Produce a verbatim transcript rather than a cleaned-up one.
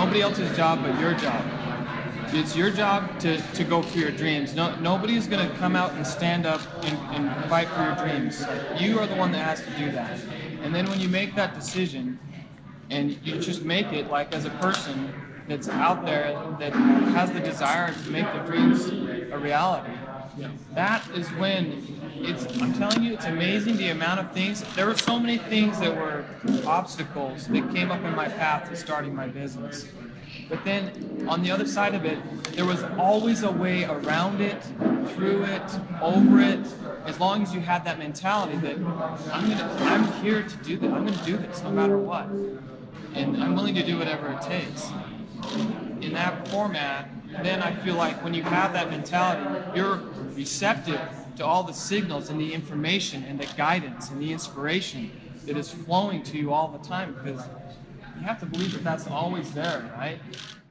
nobody else's job but your job. It's your job to, to go for your dreams. No, nobody's going to come out and stand up and, and fight for your dreams. You are the one that has to do that. And then when you make that decision and you just make it, like as a person that's out there that has the desire to make their dreams a reality, that is when it's, I'm telling you, it's amazing the amount of things. There were so many things that were obstacles that came up in my path to starting my business. But then on the other side of it, there was always a way around it, through it, over it, as long as you had that mentality that I'm gonna, I'm here to do this, I'm gonna do this no matter what. And I'm willing to do whatever it takes. In that format, then I feel like when you have that mentality, you're receptive to all the signals and the information and the guidance and the inspiration that is flowing to you all the time, because you have to believe that that's always there, right?